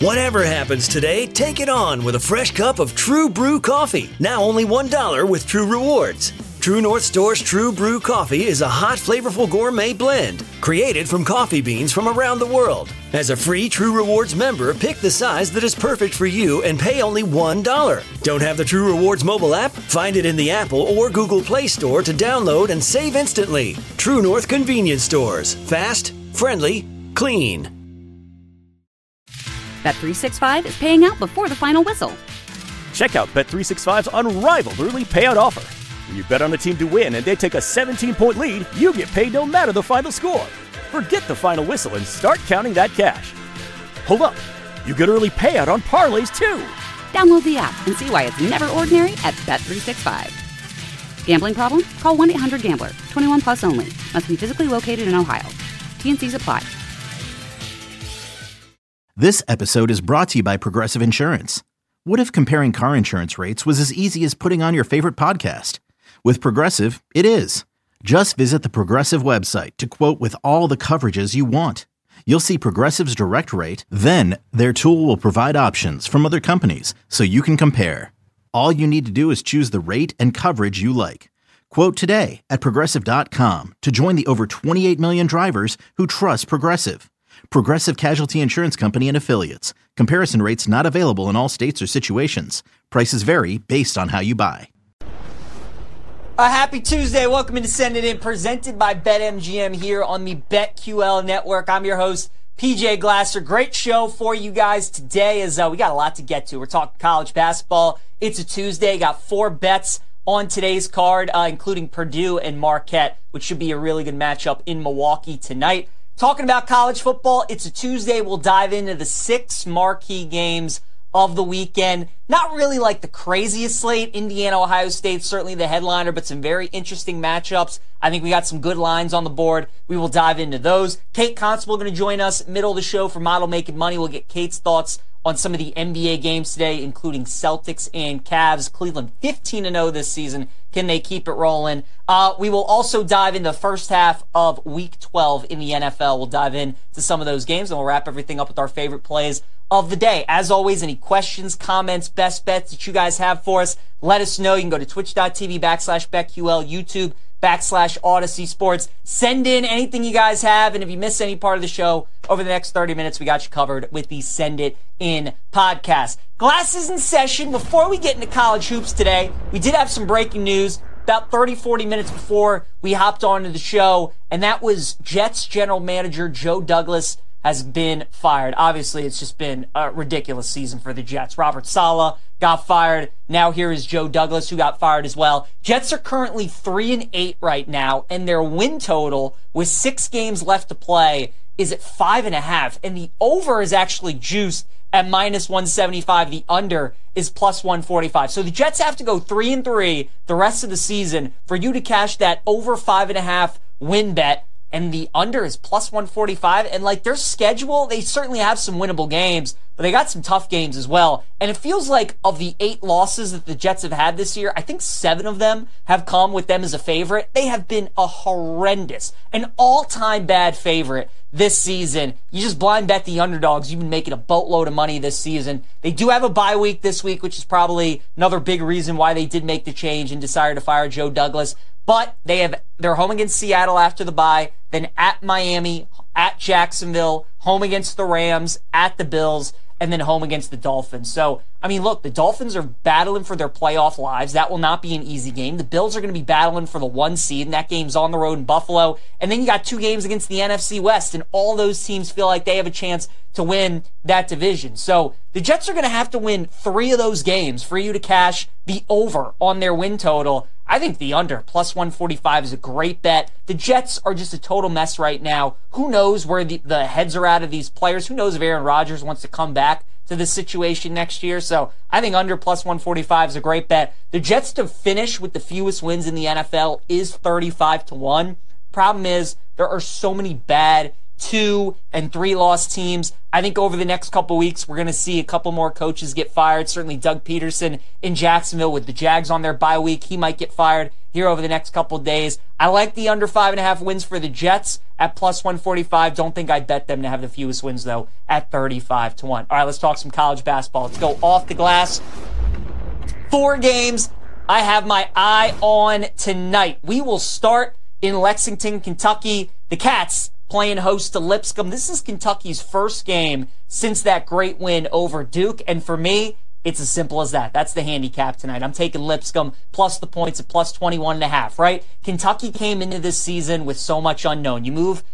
Whatever happens today, take it on with a fresh cup of True Brew coffee. Now only $1 with True Rewards. True North Store's True Brew coffee is a hot, flavorful gourmet blend created from coffee beans from around the world. As a free True Rewards member, pick the size that is perfect for you and pay only $1. Don't have the True Rewards mobile app? Find it in the Apple or Google Play Store to download and save instantly. True North Convenience Stores. Fast, friendly, clean. Bet365 is paying out before the final whistle. Check out Bet365's unrivaled early payout offer. When you bet on a team to win and they take a 17-point lead, you get paid no matter the final score. Forget the final whistle and start counting that cash. Hold up. You get early payout on parlays, too. Download the app and see why it's never ordinary at Bet365. Gambling problem? Call 1-800-GAMBLER. 21 plus only. Must be physically located in Ohio. T&Cs apply. This episode is brought to you by Progressive Insurance. What if comparing car insurance rates was as easy as putting on your favorite podcast? With Progressive, it is. Just visit the Progressive website to quote with all the coverages you want. You'll see Progressive's direct rate, then their tool will provide options from other companies so you can compare. All you need to do is choose the rate and coverage you like. Quote today at Progressive.com to join the over 28 million drivers who trust Progressive. Progressive Casualty Insurance Company and Affiliates. Comparison rates not available in all states or situations. Prices vary based on how you buy. A happy Tuesday. Welcome to Send It In, presented by BetMGM here on the BetQL Network. I'm your host, PJ Glasser. Great show for you guys today as we got a lot to get to. We're talking college basketball. It's a Tuesday. Got 4 bets on today's card, including Purdue and Marquette, which should be a really good matchup in Milwaukee tonight. Talking about college football, it's a Tuesday. We'll dive into the 6 marquee games of the weekend. Not really like the craziest slate. Indiana, Ohio State, certainly the headliner, but some very interesting matchups. I think we got some good lines on the board. We will dive into those. Kate Constable going to join us middle of the show for Model Making Money. We'll get Kate's thoughts on some of the NBA games today, including Celtics and Cavs. Cleveland 15-0 this season. Can they keep it rolling? We will also dive into the first half of Week 12 in the NFL. We'll dive into some of those games, and we'll wrap everything up with our favorite plays of the day. As always, any questions, comments, best bets that you guys have for us, let us know. You can go to twitch.tv/BetQL, YouTube /Odyssey Sports. Send in anything you guys have, and if you miss any part of the show over the next 30 minutes, we got you covered with the Send It In podcast. Glasses in session. Before we get into college hoops today, we did have some breaking news about 30-40 minutes before we hopped onto the show, and that was Jets general manager Joe Douglas has been fired. Obviously, it's just been a ridiculous season for the Jets. Robert Saleh got fired. Now here is Joe Douglas, who got fired as well. Jets are currently 3-8 right now, and their win total with 6 games left to play is at 5.5, and the over is actually juiced at -175. The under is +145. So the Jets have to go 3-3 the rest of the season for you to cash that over 5.5 win bet. And the under is +145. And like their schedule, they certainly have some winnable games, but they got some tough games as well. And it feels like of the 8 losses that the Jets have had this year, I think 7 of them have come with them as a favorite. They have been a horrendous, an all-time bad favorite this season. You just blind bet the underdogs. You've been making a boatload of money this season. They do have a bye week this week, which is probably another big reason why they did make the change and decided to fire Joe Douglas. But they're home against Seattle after the bye, then at Miami, at Jacksonville, home against the Rams, at the Bills, and then home against the Dolphins. So, I mean, look, the Dolphins are battling for their playoff lives. That will not be an easy game. The Bills are going to be battling for the 1 seed, and that game's on the road in Buffalo. And then you got 2 games against the NFC West, and all those teams feel like they have a chance to win that division. So the Jets are going to have to win 3 of those games for you to cash the over on their win total. I think the under, +145, is a great bet. The Jets are just a total mess right now. Who knows where the heads are at of these players? Who knows if Aaron Rodgers wants to come back to this situation next year? So I think under +145 is a great bet. The Jets to finish with the fewest wins in the NFL is 35-1. Problem is, there are so many bad 2 and 3 loss teams. I think over the next couple weeks, we're going to see a couple more coaches get fired. Certainly Doug Peterson in Jacksonville with the Jags on their bye week. He might get fired here over the next couple days. I like the under 5.5 wins for the Jets at plus 145. Don't think I'd bet them to have the fewest wins, though, at 35-1. All right, let's talk some college basketball. Let's go off the glass. 4 games I have my eye on tonight. We will start in Lexington, Kentucky. The Cats playing host to Lipscomb. This is Kentucky's first game since that great win over Duke. And for me, it's as simple as that. That's the handicap tonight. I'm taking Lipscomb plus the points at plus 21.5, right? Kentucky came into this season with so much unknown. You move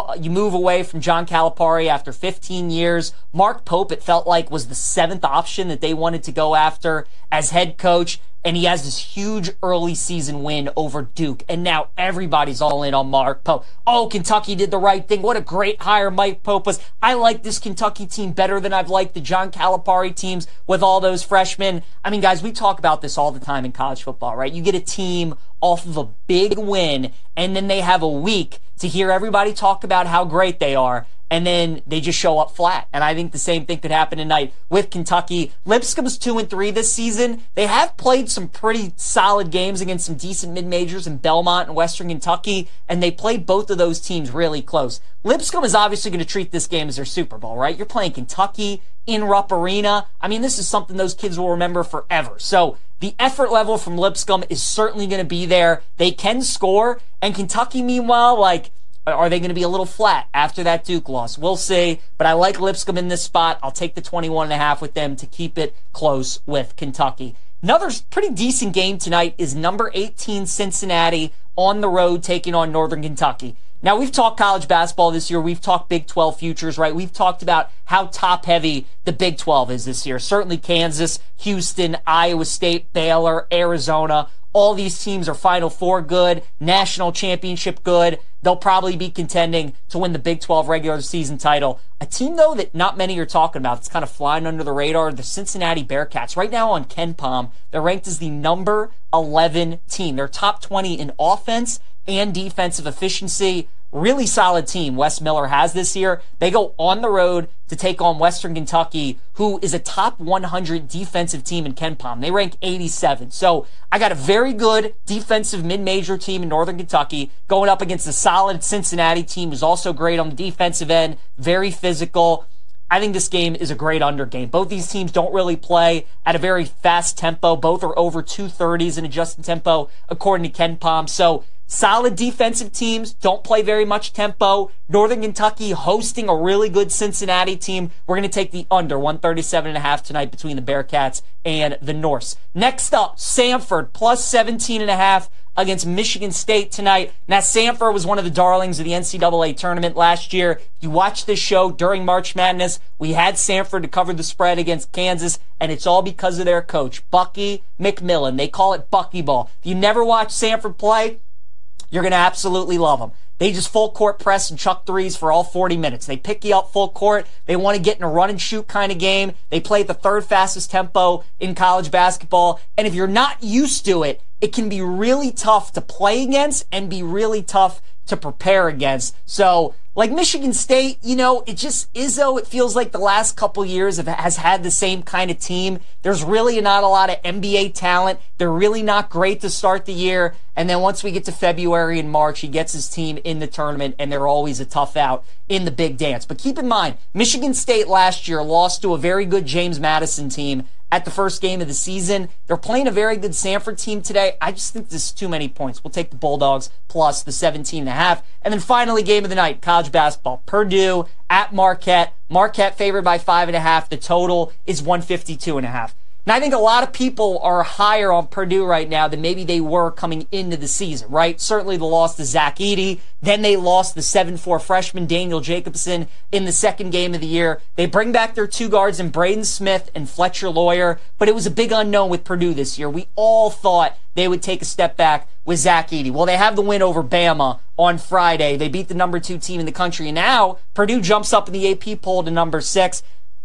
away from John Calipari after 15 years. Mark Pope, it felt like, was the 7th option that they wanted to go after as head coach. And he has this huge early season win over Duke. And now everybody's all in on Mark Pope. Oh, Kentucky did the right thing. What a great hire Mike Pope was. I like this Kentucky team better than I've liked the John Calipari teams with all those freshmen. I mean, guys, we talk about this all the time in college football, right? You get a team off of a big win, and then they have a week to hear everybody talk about how great they are, and then they just show up flat. And I think the same thing could happen tonight with Kentucky. Lipscomb's 2-3 this season. They have played some pretty solid games against some decent mid-majors in Belmont and Western Kentucky, and they played both of those teams really close. Lipscomb is obviously going to treat this game as their Super Bowl, right? You're playing Kentucky in Rupp Arena. I mean, this is something those kids will remember forever. So the effort level from Lipscomb is certainly going to be there. They can score, and Kentucky, meanwhile, are they going to be a little flat after that Duke loss? We'll see, but I like Lipscomb in this spot. I'll take the 21.5 with them to keep it close with Kentucky. Another pretty decent game tonight is number 18 Cincinnati on the road taking on Northern Kentucky. Now, we've talked college basketball this year. We've talked Big 12 futures, right? We've talked about how top-heavy the Big 12 is this year. Certainly Kansas, Houston, Iowa State, Baylor, Arizona. All these teams are Final Four good, national championship good. They'll probably be contending to win the Big 12 regular season title. A team, though, that not many are talking about, that's kind of flying under the radar, the Cincinnati Bearcats. Right now on KenPom, they're ranked as the number 11 team. They're top 20 in offense and defensive efficiency. Really solid team Wes Miller has this year. They go on the road to take on Western Kentucky, who is a top 100 defensive team in KenPom. They rank 87. So I got a very good defensive mid-major team in Northern Kentucky going up against a solid Cincinnati team who's also great on the defensive end, very physical. I think this game is a great under game. Both these teams don't really play at a very fast tempo. Both are over 230s in adjusted tempo, according to KenPom. So solid defensive teams, don't play very much tempo. Northern Kentucky hosting a really good Cincinnati team. We're going to take the under 137.5 tonight between the Bearcats and the Norse. Next up, Samford plus 17.5 against Michigan State tonight. Now, Samford was one of the darlings of the NCAA tournament last year. If you watched this show during March Madness, we had Samford to cover the spread against Kansas, and it's all because of their coach, Bucky McMillan. They call it Bucky Ball. If you never watched Samford play, you're going to absolutely love them. They just full court press and chuck threes for all 40 minutes. They pick you up full court. They want to get in a run and shoot kind of game. They play at the 3rd fastest tempo in college basketball. And if you're not used to it, it can be really tough to play against and be really tough to prepare against. So, like Michigan State, it just is though. It feels like the last couple years has had the same kind of team. There's really not a lot of NBA talent. They're really not great to start the year. And then once we get to February and March, he gets his team in the tournament, and they're always a tough out in the big dance. But keep in mind, Michigan State last year lost to a very good James Madison team at the first game of the season. They're playing a very good Samford team today. I just think this is too many points. We'll take the Bulldogs plus the 17.5. And then finally, game of the night, college basketball. Purdue at Marquette. Marquette favored by 5.5. The total is 152.5. Now, I think a lot of people are higher on Purdue right now than maybe they were coming into the season, right? Certainly the loss to Zach Edey. Then they lost the 7'4" freshman Daniel Jacobson in the second game of the year. They bring back their 2 guards in Braden Smith and Fletcher Lawyer, but it was a big unknown with Purdue this year. We all thought they would take a step back with Zach Edey. Well, they have the win over Bama on Friday. They beat the number 2 team in the country, and now Purdue jumps up in the AP poll to number 6.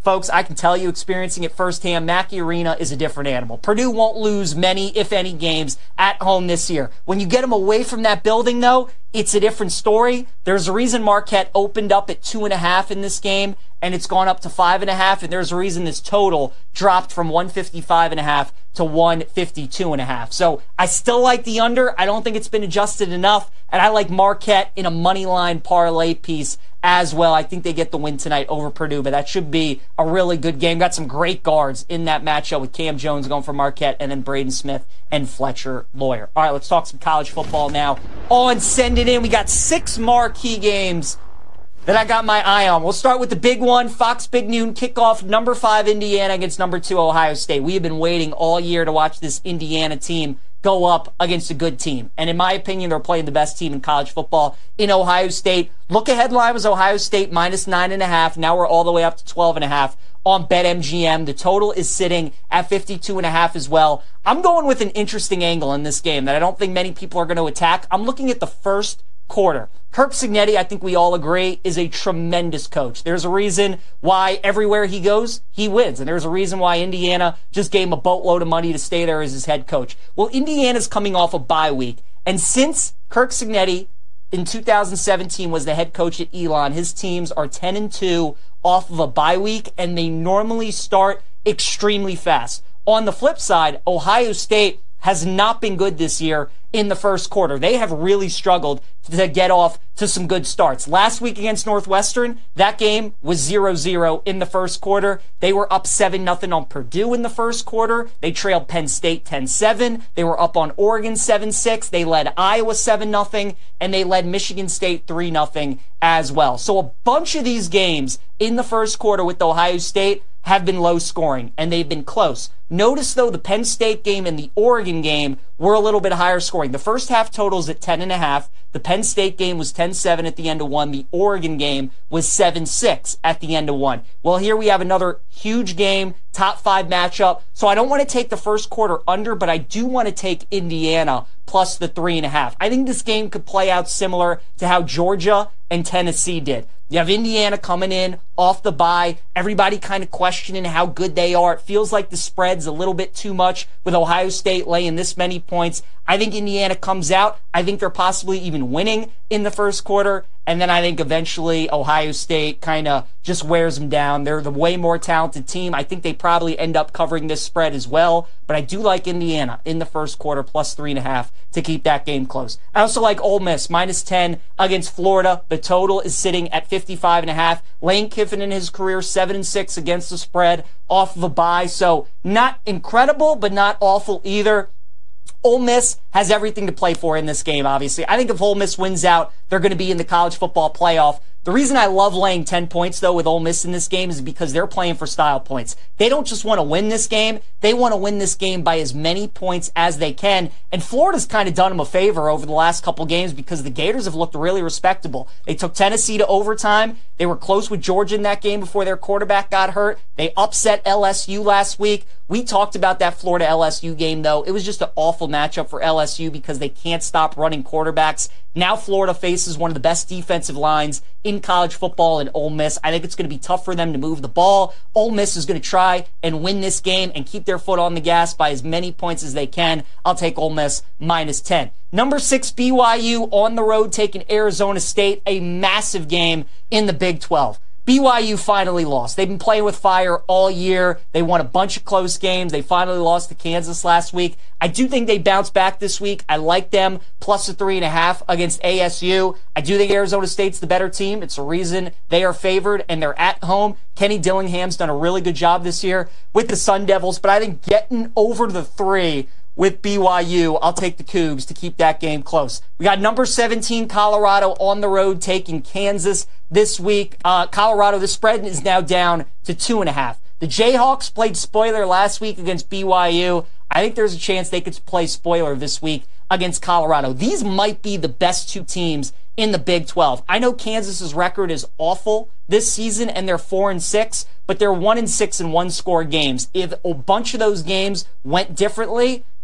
folks, I can tell you, experiencing it firsthand, Mackey Arena is a different animal. Purdue won't lose many, if any, games at home this year. When you get them away from that building, though, it's a different story. There's a reason Marquette opened up at 2.5 in this game, and it's gone up to 5.5, and there's a reason this total dropped from 155.5 to 152.5. So I still like the under. I don't think it's been adjusted enough, and I like Marquette in a money line parlay piece as well. I think they get the win tonight over Purdue, but that should be a really good game. Got some great guards in that matchup with Cam Jones going for Marquette and then Braden Smith and Fletcher Lawyer. All right, let's talk some college football now. On Send It In, we got 6 marquee games that I got my eye on. We'll start with the big one, Fox Big Noon kickoff, number 5 Indiana against number 2 Ohio State. We have been waiting all year to watch this Indiana team go up against a good team. And in my opinion, they're playing the best team in college football in Ohio State. Look-ahead line was Ohio State minus 9.5. Now we're all the way up to 12.5 on BetMGM. The total is sitting at 52.5 as well. I'm going with an interesting angle in this game that I don't think many people are going to attack. I'm looking at the first quarter. Kirk Cignetti, I think we all agree, is a tremendous coach. There's a reason why everywhere he goes, he wins. And there's a reason why Indiana just gave him a boatload of money to stay there as his head coach. Well, Indiana's coming off a bye week. And since Kirk Cignetti in 2017 was the head coach at Elon, his teams are 10-2 off of a bye week, and they normally start extremely fast. On the flip side, Ohio State has not been good this year in the first quarter. They have really struggled to get off to some good starts. Last week against Northwestern, that game was 0-0 in the first quarter. They were up 7-0 on Purdue in the first quarter. They trailed Penn State 10-7. They were up on Oregon 7-6. They led Iowa 7-0, and they led Michigan State 3-0 as well. So a bunch of these games in the first quarter with Ohio State have been low scoring, and they've been close. Notice, though, the Penn State game and the Oregon game were a little bit higher scoring. The first half total's at 10.5. The Penn State game was 10-7 at the end of one. The Oregon game was 7-6 at the end of one. Well, here we have another huge game, top 5 matchup. So I don't want to take the first quarter under, but I do want to take Indiana plus the 3.5. I think this game could play out similar to how Georgia and Tennessee did. You have Indiana coming in off the bye. Everybody kind of questioning how good they are. It feels like the spread's a little bit too much with Ohio State laying this many points. I think Indiana comes out. I think they're possibly even winning in the first quarter. And then I think eventually Ohio State kind of just wears them down. They're the way more talented team. I think they probably end up covering this spread as well. But I do like Indiana in the first quarter plus 3.5 to keep that game close. I also like Ole Miss minus 10 against Florida. The total is sitting at 55.5. Lane Kiffin in his career 7-6 against the spread off of a bye. So not incredible, but not awful either. Ole Miss has everything to play for in this game, obviously. I think if Ole Miss wins out, they're going to be in the college football playoff. The reason I love laying 10 points, though, with Ole Miss in this game is because they're playing for style points. They don't just want to win this game. They want to win this game by as many points as they can. And Florida's kind of done them a favor over the last couple games because the Gators have looked really respectable. They took Tennessee to overtime. They were close with Georgia in that game before their quarterback got hurt. They upset LSU last week. We talked about that Florida-LSU game, though. It was just an awful matchup for LSU because they can't stop running quarterbacks. Now Florida faces one of the best defensive lines in college football in Ole Miss. I think it's going to be tough for them to move the ball. Ole Miss is going to try and win this game and keep their foot on the gas by as many points as they can. I'll take Ole Miss minus 10. Number 6, BYU on the road taking Arizona State, a massive game in the Big 12. BYU finally lost. They've been playing with fire all year. They won a bunch of close games. They finally lost to Kansas last week. I do think they bounce back this week. I like them plus a 3.5 against ASU. I do think Arizona State's the better team. It's a reason they are favored, and they're at home. Kenny Dillingham's done a really good job this year with the Sun Devils, but I think getting over the 3 with BYU, I'll take the Cougs to keep that game close. We got number 17, Colorado, on the road taking Kansas this week. Colorado, the spread is now down to 2.5. The Jayhawks played spoiler last week against BYU. I think there's a chance they could play spoiler this week against Colorado. These might be the best 2 teams in the Big 12. I know Kansas's record is awful this season, and they're 4-6, but they're 1-6 in one-score games. If a bunch of those games went differently,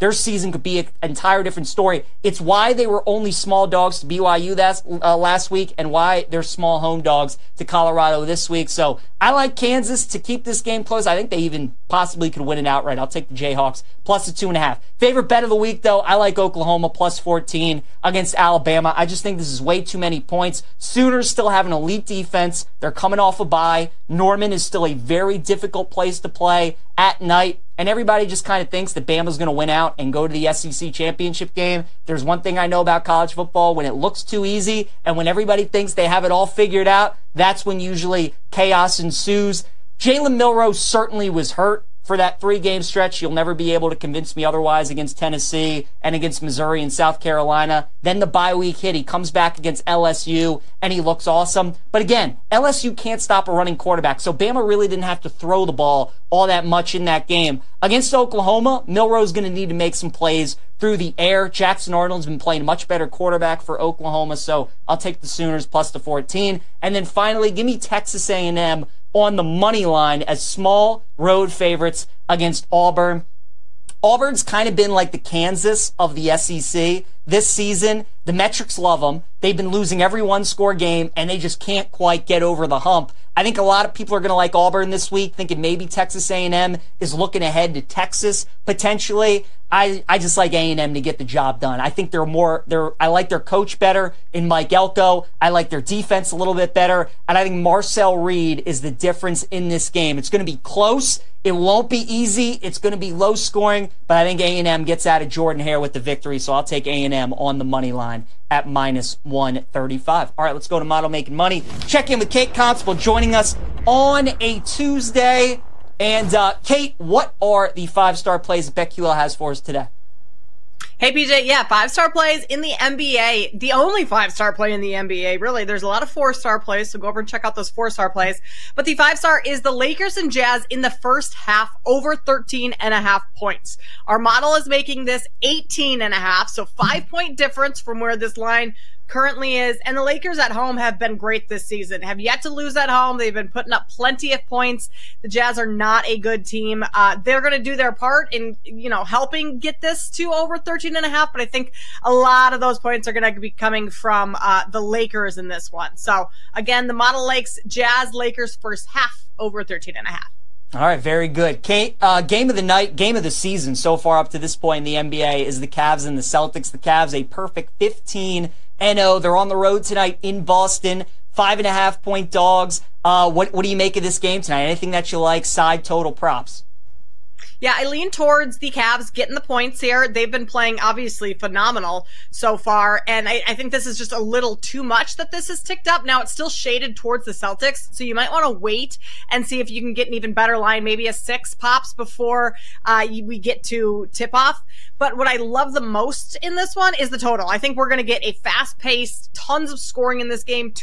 their season could be an entire different story. It's why they were only small dogs to BYU last week and why they're small home dogs to Colorado this week. So I like Kansas to keep this game close. I think they even possibly could win it outright. I'll take the Jayhawks plus the 2.5. Favorite bet of the week, though, I like Oklahoma plus 14 against Alabama. I just think this is way too many points. Sooners still have an elite defense. They're coming off a bye. Norman is still a very difficult place to play at night. And everybody just kind of thinks that Bama's going to win out and go to the SEC championship game. There's one thing I know about college football. When it looks too easy and when everybody thinks they have it all figured out, that's when usually chaos ensues. Jalen Milroe certainly was hurt for that 3-game stretch. You'll never be able to convince me otherwise against Tennessee and against Missouri and South Carolina. Then the bye week hit. He comes back against LSU, and he looks awesome. But again, LSU can't stop a running quarterback, so Bama really didn't have to throw the ball all that much in that game. Against Oklahoma, Milroe's going to need to make some plays through the air. Jackson Arnold's been playing much better quarterback for Oklahoma, so I'll take the Sooners plus the 14. And then finally, give me Texas A&M on the money line as small road favorites against Auburn. Auburn's kind of been like the Kansas of the SEC this season. The metrics love them. They've been losing every one-score game, and they just can't quite get over the hump. I think a lot of people are going to like Auburn this week, thinking maybe Texas A&M is looking ahead to Texas potentially. I just like A&M to get the job done. I think I like their coach better in Mike Elko. I like their defense a little bit better. And I think Marcel Reed is the difference in this game. It's going to be close. It won't be easy. It's going to be low scoring, but I think A&M gets out of Jordan-Hare with the victory, so I'll take A&M on the money line at minus 135. All right, let's go to Model Making Money. Check in with Kate Constable joining us on a Tuesday. And Kate, what are the 5-star plays that BetQL has for us today? Hey, PJ, 5-star plays in the NBA. The only 5-star play in the NBA, really. There's a lot of 4-star plays, so go over and check out those 4-star plays. But the 5-star is the Lakers and Jazz in the first half, over 13.5 points. Our model is making this 18.5, so 5-point difference from where this line currently is. And the Lakers at home have been great this season, have yet to lose at home. They've been putting up plenty of points. The Jazz are not a good team. They're going to do their part in, helping get this to over 13.5, but I think a lot of those points are going to be coming from the Lakers in this one. So again, the model likes Jazz Lakers first half over 13.5. All right, very good. Kate, game of the night, game of the season so far up to this point in the NBA is the Cavs and the Celtics. The Cavs, a perfect 15-0. They're on the road tonight in Boston, 5.5-point dogs. What do you make of this game tonight? Anything that you like? Side total props? Yeah, I lean towards the Cavs getting the points here. They've been playing obviously phenomenal so far, and I think this is just a little too much that this has ticked up. Now it's still shaded towards the Celtics, so you might want to wait and see if you can get an even better line, maybe a 6 pops before we get to tip-off. But what I love the most in this one is the total. I think we're going to get a fast-paced, tons of scoring in this game.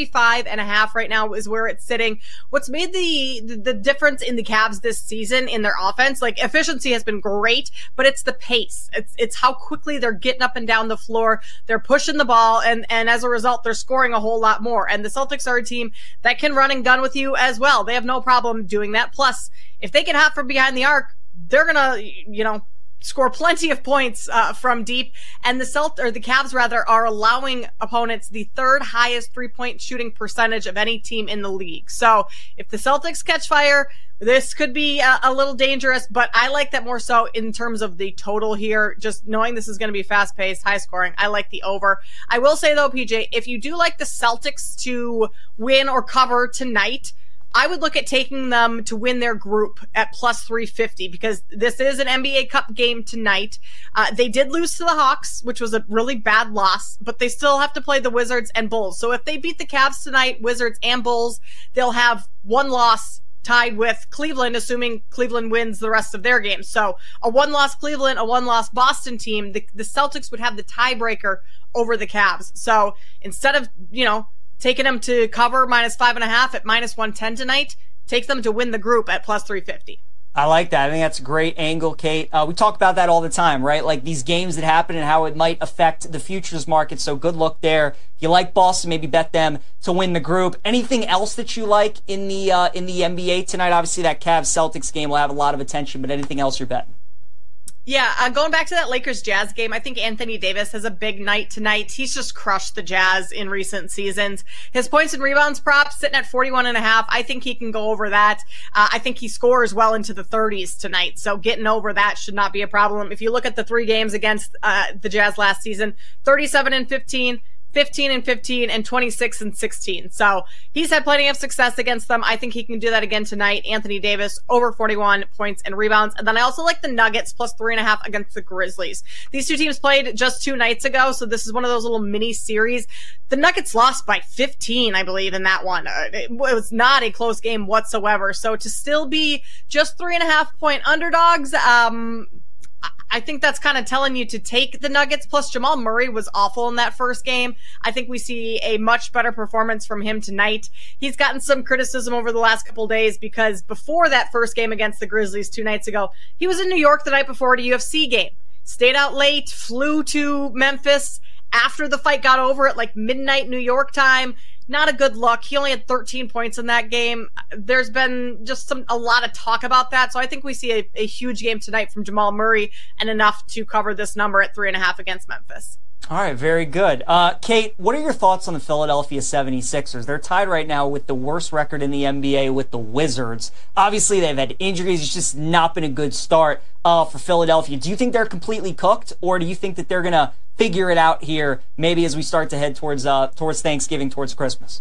235.5 right now is where it's sitting. What's made the difference in the Cavs this season in their offense, like efficiency has been great, but it's the pace. It's how quickly they're getting up and down the floor. They're pushing the ball, and as a result, they're scoring a whole lot more. And the Celtics are a team that can run and gun with you as well. They have no problem doing that. Plus, if they get hot from behind the arc, they're going to, score plenty of points from deep, and the Cavs are allowing opponents the 3rd highest 3-point shooting percentage of any team in the league. So if the Celtics catch fire, this could be a little dangerous, but I like that more so in terms of the total here, just knowing this is going to be fast-paced, high-scoring. I like the over. I will say, though, PJ, if you do like the Celtics to win or cover tonight, I would look at taking them to win their group at plus 350 because this is an NBA Cup game tonight. They did lose to the Hawks, which was a really bad loss, but they still have to play the Wizards and Bulls. So if they beat the Cavs tonight, Wizards and Bulls, they'll have one loss tied with Cleveland, assuming Cleveland wins the rest of their games. So a one-loss Cleveland, a one-loss Boston team, the Celtics would have the tiebreaker over the Cavs. So instead of, taking them to cover minus 5.5 at minus 110 tonight, take them to win the group at plus 350. I like that. I think that's a great angle, Kate. We talk about that all the time, right? Like these games that happen and how it might affect the futures market. So good luck there. If you like Boston, maybe bet them to win the group. Anything else that you like in the NBA tonight? Obviously, that Cavs-Celtics game will have a lot of attention, but anything else you're betting? Yeah, going back to that Lakers-Jazz game, I think Anthony Davis has a big night tonight. He's just crushed the Jazz in recent seasons. His points and rebounds prop sitting at 41.5. I think he can go over that. I think he scores well into the 30s tonight, so getting over that should not be a problem. If you look at the 3 games against the Jazz last season, 37-15, 15-15, and 26-16. So he's had plenty of success against them. I think he can do that again tonight. Anthony Davis over 41 points and rebounds. And then I also like the Nuggets plus 3.5 against the Grizzlies. These two teams played just 2 nights ago, so this is one of those little mini series. The Nuggets lost by 15, I believe, in that one. It was not a close game whatsoever. So to still be just 3.5 point underdogs, I think that's kind of telling you to take the Nuggets. Plus, Jamal Murray was awful in that first game. I think we see a much better performance from him tonight. He's gotten some criticism over the last couple days because before that first game against the Grizzlies 2 nights ago, he was in New York the night before at a UFC game. Stayed out late, flew to Memphis after the fight got over at like midnight New York time. Not a good look. He only had 13 points in that game. There's been just a lot of talk about that. So I think we see a huge game tonight from Jamal Murray and enough to cover this number at 3.5 against Memphis. All right, very good. Kate, what are your thoughts on the Philadelphia 76ers? They're tied right now with the worst record in the NBA with the Wizards. Obviously, they've had injuries. It's just not been a good start for Philadelphia. Do you think they're completely cooked, or do you think that they're going to figure it out here maybe as we start to head towards Thanksgiving, towards Christmas?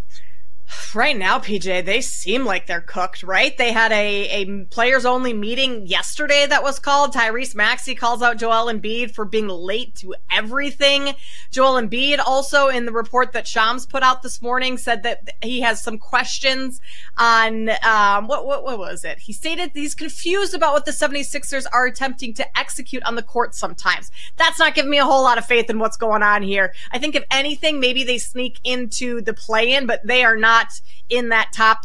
Right now, PJ, they seem like they're cooked, right? They had a players-only meeting yesterday that was called. Tyrese Maxey calls out Joel Embiid for being late to everything. Joel Embiid also, in the report that Shams put out this morning, said that he has some questions on, what was it? He stated he's confused about what the 76ers are attempting to execute on the court sometimes. That's not giving me a whole lot of faith in what's going on here. I think if anything, maybe they sneak into the play-in, but they are not in that top,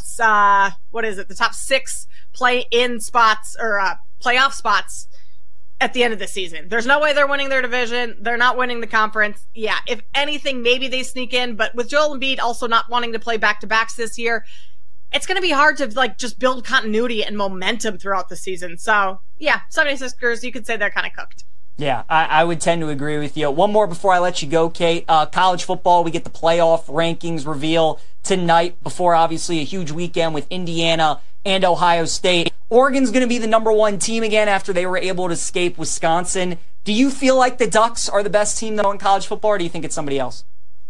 the top 6 play-in spots or playoff spots at the end of the season. There's no way they're winning their division. They're not winning the conference. Yeah, if anything, maybe they sneak in, but with Joel Embiid also not wanting to play back-to-backs this year, it's going to be hard to just build continuity and momentum throughout the season. So, yeah, 76ers, you could say they're kind of cooked. Yeah, I would tend to agree with you. One more before I let you go, Kate. College football, we get the playoff rankings reveal tonight before obviously a huge weekend with Indiana and Ohio State. Oregon's going to be the number 1 team again after they were able to escape Wisconsin. Do you feel like the Ducks are the best team though in college football, or do you think it's somebody else?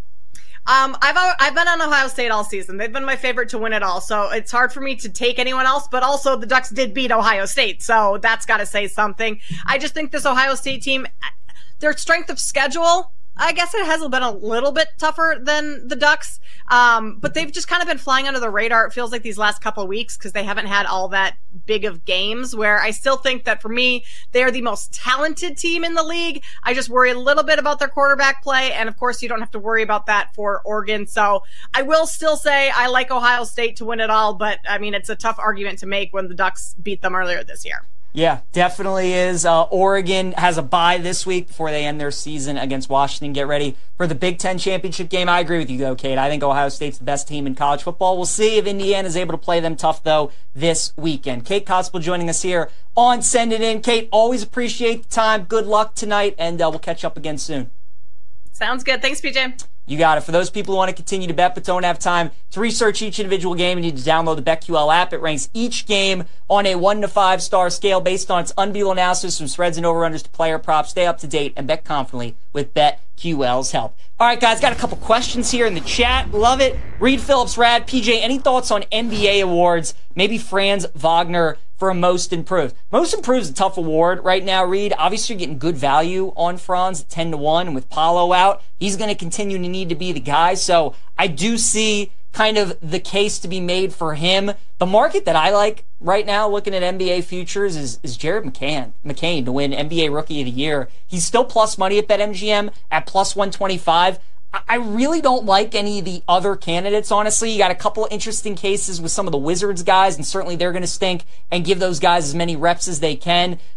I've been on Ohio State all season. They've been my favorite to win it all. So it's hard for me to take anyone else, but also the Ducks did beat Ohio State. So that's got to say something. I just think this Ohio State team, their strength of schedule, I guess it has been a little bit tougher than the Ducks. But they've just kind of been flying under the radar. It feels like these last couple of weeks because they haven't had all that big of games, where I still think that for me, they are the most talented team in the league. I just worry a little bit about their quarterback play. And of course, you don't have to worry about that for Oregon. So I will still say I like Ohio State to win it all. But I mean, it's a tough argument to make when the Ducks beat them earlier this year. Yeah, definitely is. Oregon has a bye this week before they end their season against Washington. Get ready for the Big Ten championship game. I agree with you, though, Kate. I think Ohio State's the best team in college football. We'll see if Indiana is able to play them tough, though, this weekend. Kate Constable joining us here on Send It In. Kate, always appreciate the time. Good luck tonight, and we'll catch up again soon. Sounds good. Thanks, PJ. You got it. For those people who want to continue to bet but don't have time to research each individual game, you need to download the BetQL app. It ranks each game on a 1 to 5 star scale based on its unbeatable analysis from spreads and over-unders to player props. Stay up to date and bet confidently with BetQL's help. All right, guys, got a couple questions here in the chat. Love it. Reed Phillips, Rad, PJ, any thoughts on NBA awards? Maybe Franz Wagner for a Most Improved. Most Improved is a tough award right now, Reed. Obviously, you're getting good value on Franz at 10-1, and with Paolo out, he's going to continue to need to be the guy. So I do see kind of the case to be made for him. The market that I like right now, looking at NBA futures, is Jared McCain to win NBA Rookie of the Year. He's still plus money at BetMGM at plus 125. I really don't like any of the other candidates, honestly. You got a couple of interesting cases with some of the Wizards guys, and certainly they're going to stink and give those guys as many reps as they can.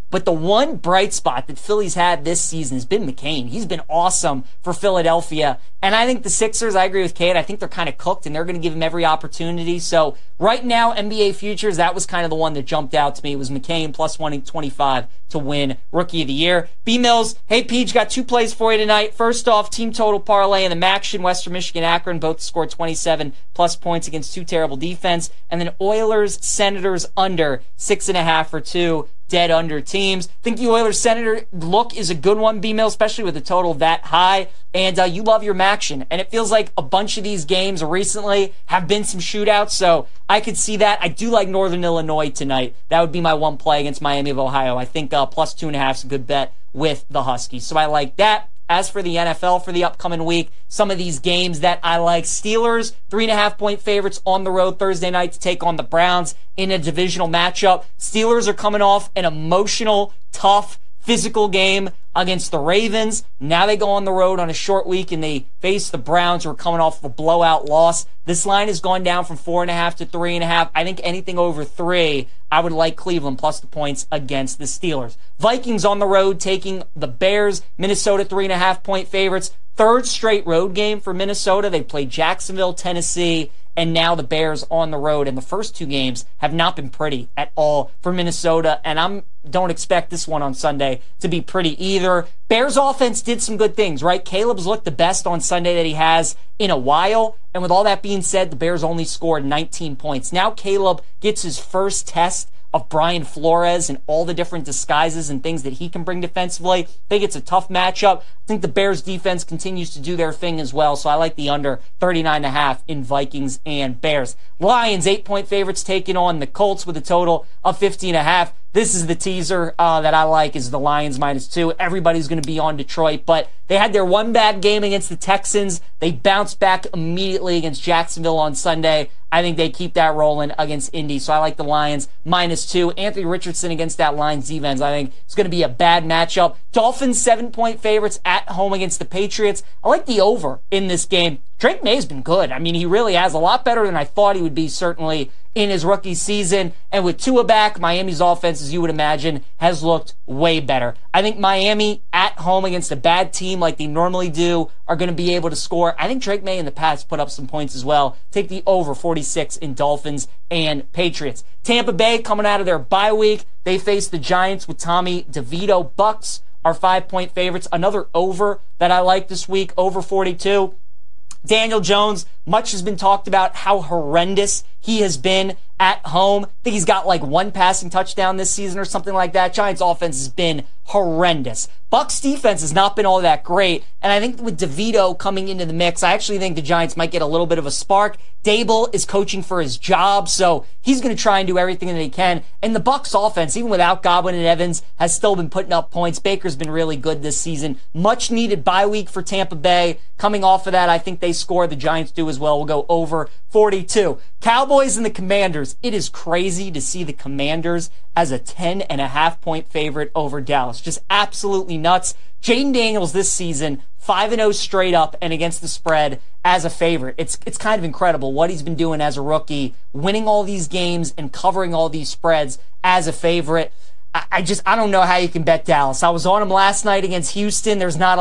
But the one bright spot that Philly's had this season has been McCain. He's been awesome for Philadelphia. And I think the Sixers, I agree with Kate, I think they're kind of cooked and they're going to give him every opportunity. So right now, NBA futures, that was kind of the one that jumped out to me. It was McCain plus 125 to win Rookie of the Year. B-Mills, hey Peach, got 2 plays for you tonight. First off, team total parlay in the Maction, Western Michigan, Akron, both scored 27 plus points against 2 terrible defense. And then Oilers, Senators under 6.5 for 2. Dead under teams. I think the Oilers-Senator look is a good one, B-Mill, especially with the total that high. And you love your Maction. And it feels like a bunch of these games recently have been some shootouts, so I could see that. I do like Northern Illinois tonight. That would be my one play against Miami of Ohio. I think plus 2.5 is a good bet with the Huskies. So I like that. As for the NFL for the upcoming week, some of these games that I like. Steelers, 3.5-point favorites on the road Thursday night to take on the Browns in a divisional matchup. Steelers are coming off an emotional, tough, physical game against the Ravens. Now they go on the road on a short week and they face the Browns, who are coming off of a blowout loss. This line has gone down from 4.5 to 3.5. I think anything over 3, I would like Cleveland plus the points against the Steelers. Vikings on the road taking the Bears. Minnesota 3.5-point favorites. Third straight road game for Minnesota. They played Jacksonville, Tennessee, and now the Bears on the road. And the first 2 games have not been pretty at all for Minnesota. And don't expect this one on Sunday to be pretty either. Bears offense did some good things, right? Caleb's looked the best on Sunday that he has in a while. And with all that being said, the Bears only scored 19 points. Now Caleb gets his first test of Brian Flores and all the different disguises and things that he can bring defensively. I think it's a tough matchup. I think the Bears defense continues to do their thing as well, so I like the under 39.5 in Vikings and Bears. Lions, 8-point favorites taking on the Colts with a total of 50.5. This is the teaser that I like, is the Lions -2. Everybody's going to be on Detroit, but they had their one bad game against the Texans. They bounced back immediately against Jacksonville on Sunday. I think they keep that rolling against Indy, so I like the Lions -2. Anthony Richardson against that Lions defense, I think it's going to be a bad matchup. Dolphins, 7-point favorites at home against the Patriots. I like the over in this game. Drake May's been good. I mean, he really has, a lot better than I thought he would be, certainly in his rookie season. And with Tua back, Miami's offense, as you would imagine, has looked way better. I think Miami at home against a bad team like they normally do are going to be able to score. I think Drake May in the past put up some points as well. Take the over 46 in Dolphins and Patriots. Tampa Bay coming out of their bye week. They face the Giants with Tommy DeVito. Bucks are 5-point favorites. Another over that I like this week, over 42. Daniel Jones, much has been talked about how horrendous he has been at home. I think he's got like 1 passing touchdown this season or something like that. Giants offense has been horrendous. Bucks defense has not been all that great, and I think with DeVito coming into the mix, I actually think the Giants might get a little bit of a spark. Dable is coaching for his job, so he's going to try and do everything that he can. And the Bucks offense, even without Godwin and Evans, has still been putting up points. Baker's been really good this season. Much needed bye week for Tampa Bay. Coming off of that, I think they score. The Giants do as well. We'll go over 42. Cowboys and the Commanders. It is crazy to see the Commanders as a 10.5-point favorite over Dallas. Just absolutely nuts. Jaden Daniels this season, 5-0 straight up and against the spread as a favorite. It's kind of incredible what he's been doing as a rookie, winning all these games and covering all these spreads as a favorite. I don't know how you can bet Dallas. I was on him last night against Houston. There's not a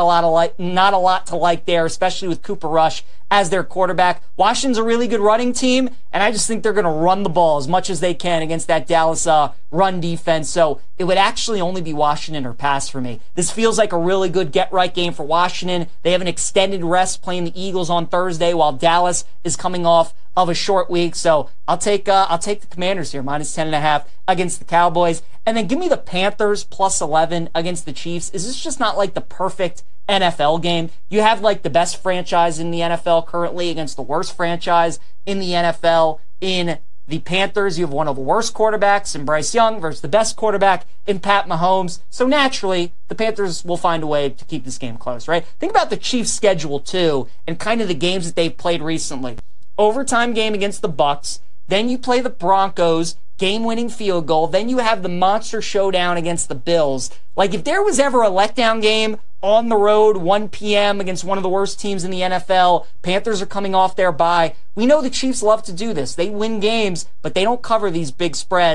lot to like there, especially with Cooper Rush as their quarterback. Washington's a really good running team, and I just think they're going to run the ball as much as they can against that Dallas run defense. So it would actually only be Washington or pass for me. This feels like a really good get-right game for Washington. They have an extended rest playing the Eagles on Thursday while Dallas is coming off of a short week. So I'll take the Commanders here, -10.5 against the Cowboys. And then give me the Panthers +11 against the Chiefs. Is this just not like the perfect NFL game? You have like the best franchise in the NFL currently against the worst franchise in the NFL in the Panthers. You have one of the worst quarterbacks in Bryce Young versus the best quarterback in Pat Mahomes. So naturally, the Panthers will find a way to keep this game close, right? Think about the Chiefs' schedule too, and kind of the games that they've played recently. Overtime game against the Bucks. Then you play the Broncos, game-winning field goal. Then you have the monster showdown against the Bills. Like, if there was ever a letdown game on the road, 1 p.m. against one of the worst teams in the NFL, Panthers are coming off their bye. We know the Chiefs love to do this. They win games, but they don't cover these big spreads.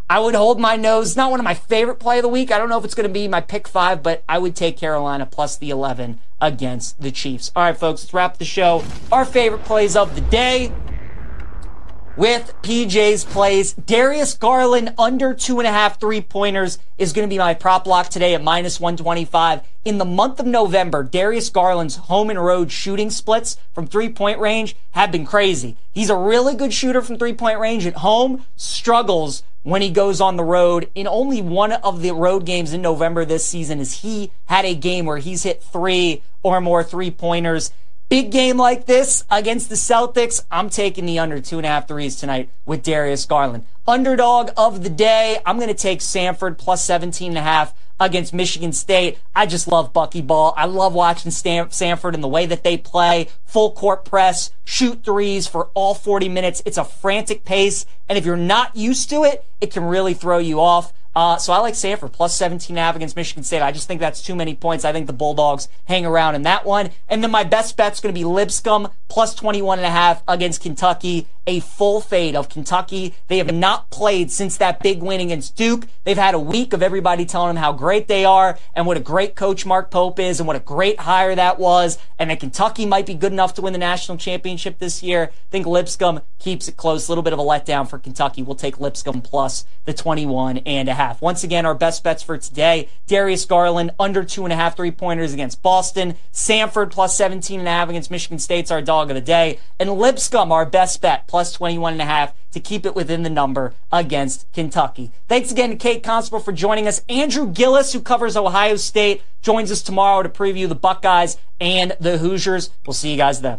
I would hold my nose. Not one of my favorite play of the week. I don't know if it's going to be my pick 5, but I would take Carolina plus the 11 against the Chiefs. All right, folks, let's wrap the show. Our favorite plays of the day with PJ's plays. Darius Garland under 2.5 3-pointers is going to be my prop lock today at minus 125. In the month of November, Darius Garland's home and road shooting splits from 3-point range have been crazy. He's a really good shooter from 3-point range at home, struggles when he goes on the road. In only one of the road games in November this season has he had a game where he's hit 3 or more 3-pointers. Big game like this against the Celtics, I'm taking the under 2.5 threes tonight with Darius Garland. Underdog of the day, I'm going to take Samford plus 17.5 against Michigan State. I just love Bucky Ball. I love watching Samford and the way that they play. Full court press, shoot threes for all 40 minutes. It's a frantic pace, and if you're not used to it, it can really throw you off. So I like Samford plus 17.5 against Michigan State. I just think that's too many points. I think the Bulldogs hang around in that one. And then my best bet's going to be Lipscomb plus 21.5 against Kentucky. A full fade of Kentucky. They have not played since that big win against Duke. They've had a week of everybody telling them how great they are and what a great coach Mark Pope is and what a great hire that was, and that Kentucky might be good enough to win the national championship this year. I think Lipscomb keeps it close. A little bit of a letdown for Kentucky. We'll take Lipscomb plus the 21.5. Once again, our best bets for today: Darius Garland under 2.5 3-pointers against Boston. Samford plus 17.5 against Michigan State's our dog of the day. And Lipscomb, our best bet, plus 21.5 to keep it within the number against Kentucky. Thanks again to Kate Constable for joining us. Andrew Gillis, who covers Ohio State, joins us tomorrow to preview the Buckeyes and the Hoosiers. We'll see you guys then.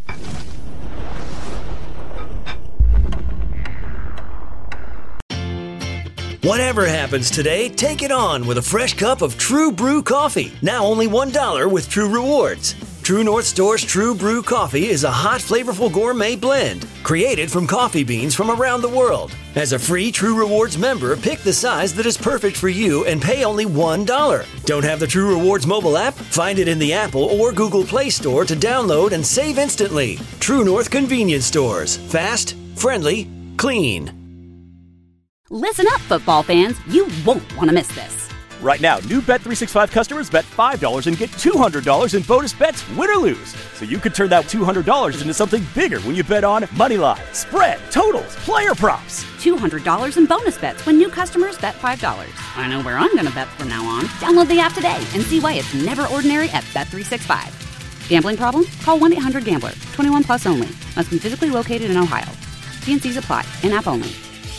Whatever happens today, take it on with a fresh cup of True Brew coffee. Now only $1 with True Rewards. True North Store's True Brew coffee is a hot, flavorful gourmet blend created from coffee beans from around the world. As a free True Rewards member, pick the size that is perfect for you and pay only $1. Don't have the True Rewards mobile app? Find it in the Apple or Google Play Store to download and save instantly. True North Convenience Stores. Fast, friendly, clean. Listen up, football fans. You won't want to miss this. Right now, new Bet365 customers bet $5 and get $200 in bonus bets, win or lose. So you could turn that $200 into something bigger when you bet on moneyline, spread, totals, player props. $200 in bonus bets when new customers bet $5. I know where I'm going to bet from now on. Download the app today and see why it's never ordinary at Bet365. Gambling problem? Call 1-800-GAMBLER. 21 plus only. Must be physically located in Ohio. T&Cs apply. In-app only.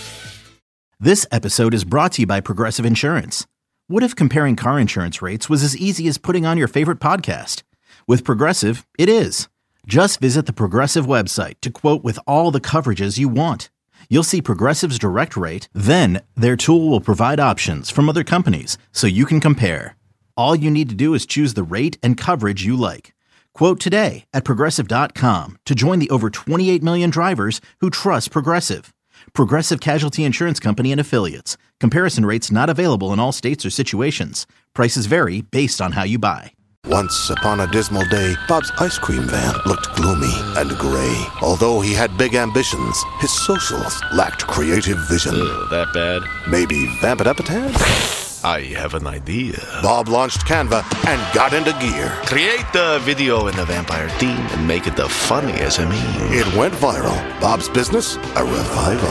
This episode is brought to you by Progressive Insurance. What if comparing car insurance rates was as easy as putting on your favorite podcast? With Progressive, it is. Just visit the Progressive website to quote with all the coverages you want. You'll see Progressive's direct rate, then their tool will provide options from other companies so you can compare. All you need to do is choose the rate and coverage you like. Quote today at Progressive.com to join the over 28 million drivers who trust Progressive. Progressive Casualty Insurance Company and Affiliates. Comparison rates not available in all states or situations. Prices vary based on how you buy. Once upon a dismal day, Bob's ice cream van looked gloomy and gray. Although he had big ambitions, his socials lacked creative vision. That bad? Maybe vamp it up a tad? I have an idea. Bob launched Canva and got into gear. Create the video in the vampire theme and make it the funniest SME. It went viral. Bob's business, a revival.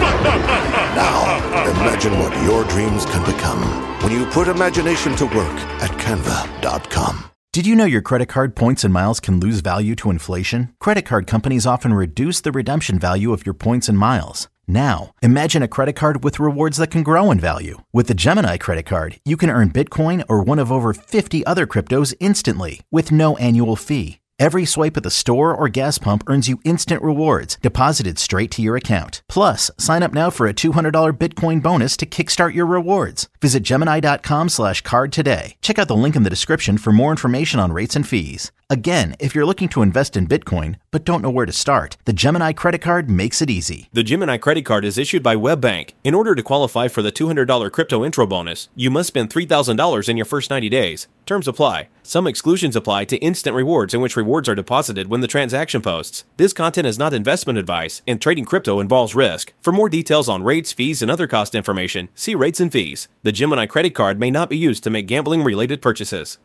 Now, imagine what your dreams can become when you put imagination to work at Canva.com. Did you know your credit card points and miles can lose value to inflation? Credit card companies often reduce the redemption value of your points and miles. Now, imagine a credit card with rewards that can grow in value. With the Gemini credit card, you can earn Bitcoin or one of over 50 other cryptos instantly with no annual fee. Every swipe at the store or gas pump earns you instant rewards deposited straight to your account. Plus, sign up now for a $200 Bitcoin bonus to kickstart your rewards. Visit Gemini.com/card today. Check out the link in the description for more information on rates and fees. Again, if you're looking to invest in Bitcoin but don't know where to start, the Gemini Credit Card makes it easy. The Gemini Credit Card is issued by WebBank. In order to qualify for the $200 crypto intro bonus, you must spend $3,000 in your first 90 days. Terms apply. Some exclusions apply to instant rewards, in which rewards are deposited when the transaction posts. This content is not investment advice, and trading crypto involves risk. For more details on rates, fees, and other cost information, see rates and fees. The Gemini Credit Card may not be used to make gambling-related purchases.